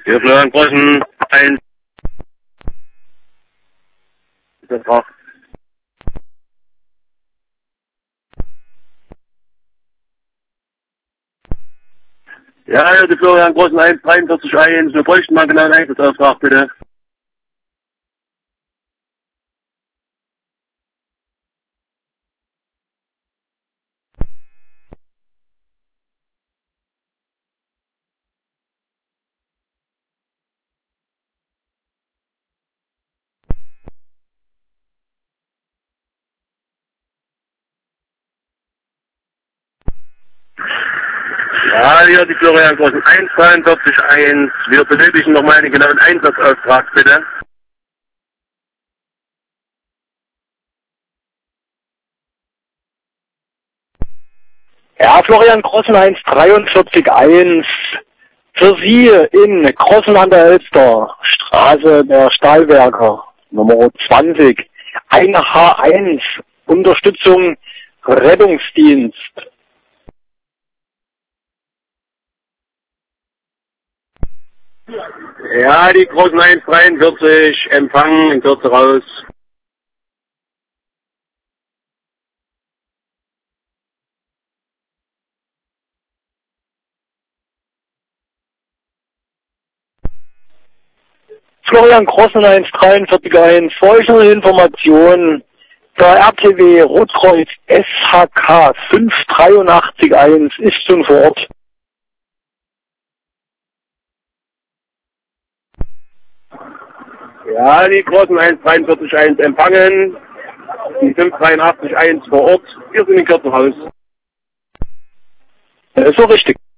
Hier Florian Großen, 1. Das war. Ja, hier die Florian Großen 143.1. Wir bräuchten mal genau einen Einsatzauftrag, bitte. Ja, hier die Florian Großen 143.1. Wir benötigen nochmal einen genauen Einsatzauftrag, bitte. Ja, Florian Großen 143.1. Für Sie in Großen an der Elster, Straße der Stahlwerker, Nummer 20, 1H1, Unterstützung Rettungsdienst. Ja, die Großen 143, Empfang in Kürze raus. Florian Großen 143.1, folgende Information. Der RTW Rotkreuz SHK 583.1 ist schon vor Ort. Ja, die Großen 143.1 empfangen. Die 583.1 vor Ort. Wir sind in Kürze raus. So richtig.